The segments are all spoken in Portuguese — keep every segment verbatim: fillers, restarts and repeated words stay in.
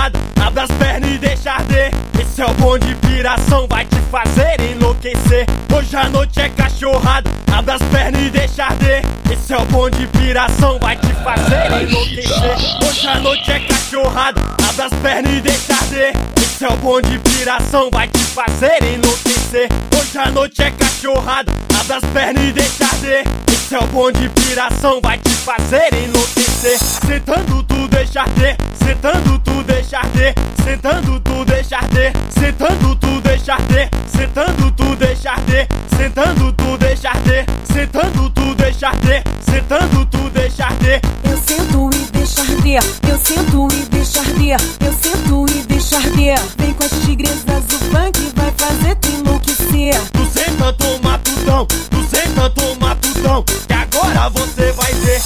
cachorrada, abre as pernas e deixa arder. Esse é o bonde piração, vai te fazer enlouquecer. Hoje a noite é cachorrada, abre as pernas e deixa arder. Esse é o bonde piração, vai te fazer enlouquecer. Hoje a noite é cachorrada, abre as pernas e deixa arder. Esse é o bonde piração, vai te fazer enlouquecer. Hoje a noite é cachorrada, abre as pernas e deixa arder. Esse é o bonde piração, vai te fazer enlouquecer. Sentando tu deixa arder, sentando tu deixa arder, sentando tu deixa arder, sentando tu deixa arder, sentando tu deixa arder, sentando tu deixa arder, sentando tu deixa arder, sentando tu deixa arder. Eu sento e deixo arder, eu sento e deixo arder, eu sento e deixo arder. Vem com as tigresas, o funk vai fazer tu enlouquecer. Tu senta, toma tudão, tu senta, toma tudão, que agora você vai ver.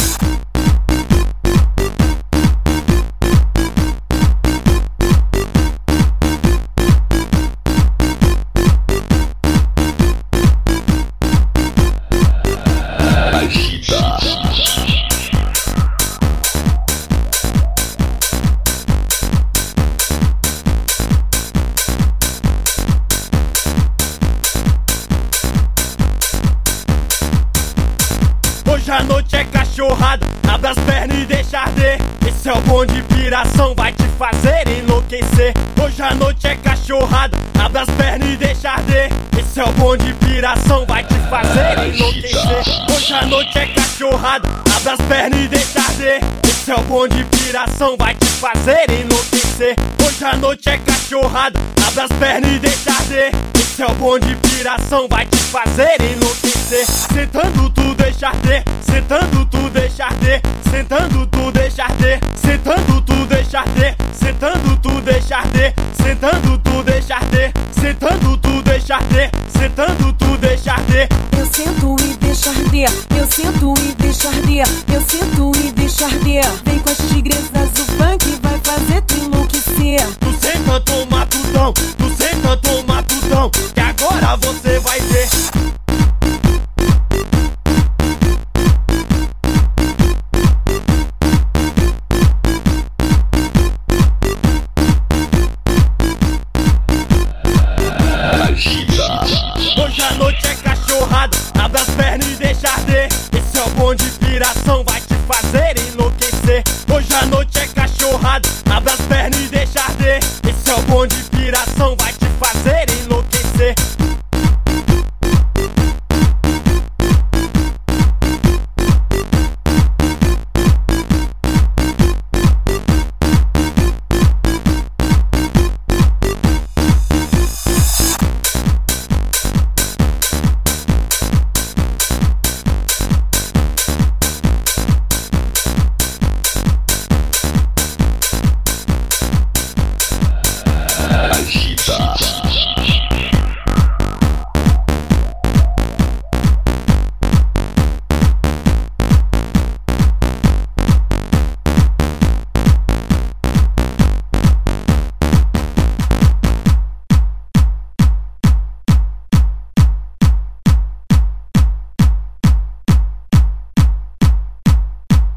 Hoje a noite é cachorrada, abre as pernas e deixa arder. Esse é o bonde piração, vai te fazer enlouquecer. Hoje a noite é cachorrada, abre as pernas e deixa arder. Esse é o bonde piração, vai te fazer enlouquecer. Hoje a noite é cachorrada, abre as pernas e deixa arder. Esse é o bonde piração, vai te fazer enlouquecer. Hoje a noite é cachorrada, abre as pernas e deixa arder. Esse é o bonde piração, vai te fazer enlouquecer. Sentando tu deixa arder, sentando tu deixa arder, sentando tu deixa arder, sentando tu deixa arder, sentando tu deixa arder, sentando tu deixa arder, sentando tu deixa arder, sentando tu deixa arder. Eu sento e deixo arder, eu sento e deixo arder, eu sento e deixo arder. Vem com as tigresas, o funk vai fazer tu enlouquecer. Tu senta, toma tudão, tu senta, toma tudão, que agora você vai ver. Hoje a noite é cachorrada, abre as pernas e deixa arder. Esse é o bonde piração, vai te fazer enlouquecer. Hoje a noite é cachorrada, abre as pernas e deixa arder. Esse é o bonde piração, vai te fazer enlouquecer.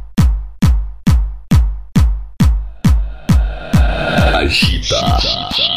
Agita.